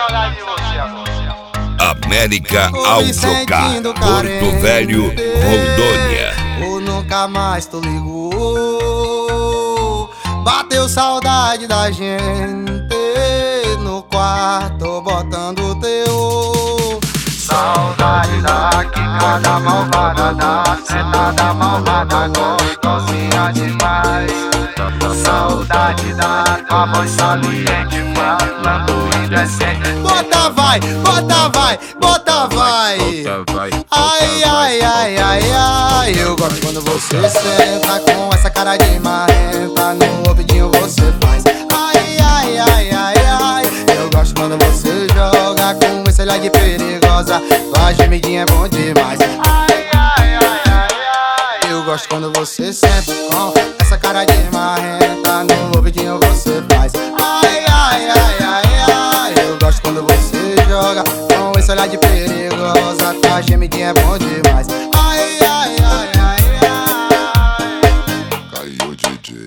saudade de você agora. América Autocar, Porto Velho, Rondônia. Ou nunca mais tu ligou. Bateu saudade da gente no quarto botando teu. Saudade da quicada malvada, da sentada malvada, gostosinha demais. Saudade da tua voz saliente, falando indecente. Bota vai, bota vai, bota vai. Ai, ai, ai, ai, ai. Eu gosto quando você senta com essa cara de marrenta. No ouvidinho você faz. Ai, ai, ai, ai, ai. Eu gosto quando você joga com esse olhar de perigosa. Tua gemidinha é bom demais. Ai, ai, ai, ai, ai. Eu gosto quando você senta com essa cara de marrenta. No ouvidinho você faz. Ai, ai, ai, ai, ai. Eu gosto quando você joga com esse olhar de perigosa. Tua gemidinha é bom demais. Ai, ai, ai, ai, ai. Caiu DJ.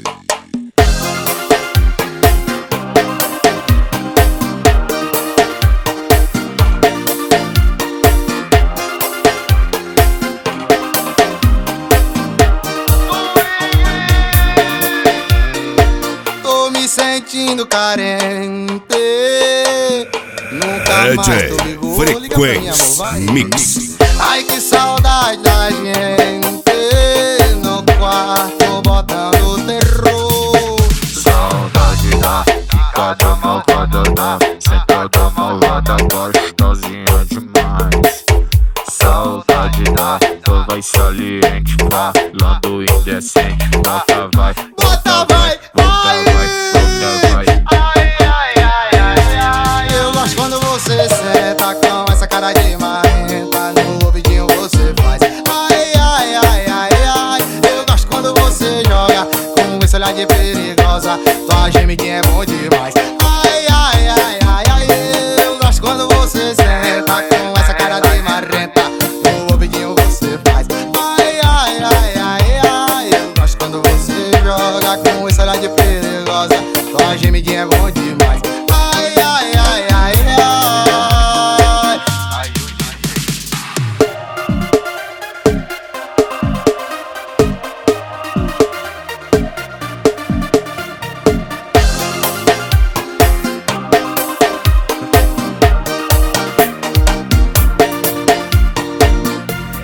Tô me sentindo carente. Nunca mais DJ tu ligou. Liga pra mim, amor, Frequência vai. Mix. Ai, que saudade da gente no quarto botando terror. Saudade da quicada malvada, da sentada malvada, gostosinha demais. Saudade da tua voz saliente, falando indecente. Bota vai, Bota vai, vai. bota vai. Ai, ai, ai, ai, ai. Eu gosto quando você senta com essa cara de marrenta. No ouvidinho você faz. Ai, ai, ai, ai, ai. Eu gosto quando você joga com esse olhar de perigosa. Tua gemidinha é bom demais. Ai, ai, ai, ai, ai. Eu gosto quando você senta com essa cara de marrenta. No ouvidinho você faz. Ai, ai, ai, ai, ai. Eu gosto quando você joga com esse olhar de perigosa. Tua gemidinha é bom demais.